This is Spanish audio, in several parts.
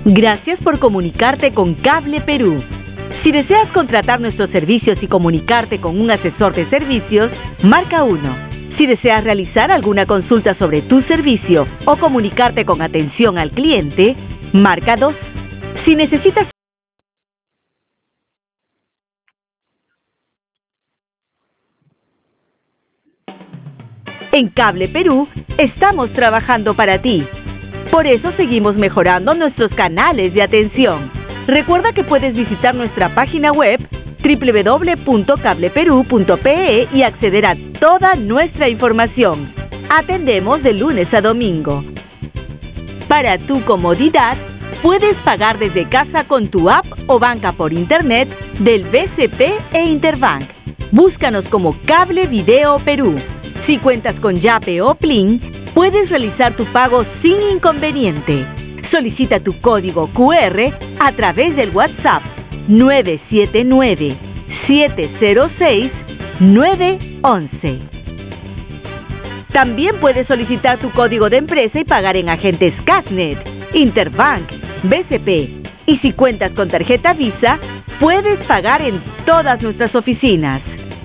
Gracias por comunicarte con Cable Perú. Si deseas contratar nuestros servicios y comunicarte con un asesor de servicios, marca 1. Si deseas realizar alguna consulta sobre tu servicio o comunicarte con atención al cliente, marca 2. Si necesitas En Cable Perú, estamos trabajando para ti. Por eso seguimos mejorando nuestros canales de atención. Recuerda que puedes visitar nuestra página web www.cableperu.pe y acceder a toda nuestra información. Atendemos de lunes a domingo. Para tu comodidad, puedes pagar desde casa con tu app o banca por internet del BCP e Interbank. Búscanos como Cable Video Perú. Si cuentas con Yape o Plin, puedes realizar tu pago sin inconveniente. Solicita tu código QR a través del WhatsApp 979-706-911. También puedes solicitar tu código de empresa y pagar en agentes Casnet, Interbank, BCP. Y si cuentas con tarjeta Visa, puedes pagar en todas nuestras oficinas.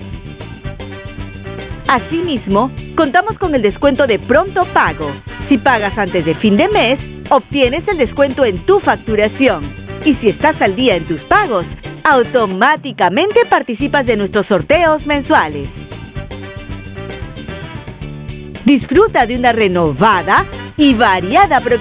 Asimismo, contamos con el descuento de pronto pago. Si pagas antes de fin de mes, obtienes el descuento en tu facturación. Y si estás al día en tus pagos, automáticamente participas de nuestros sorteos mensuales. Disfruta de una renovada y variada programación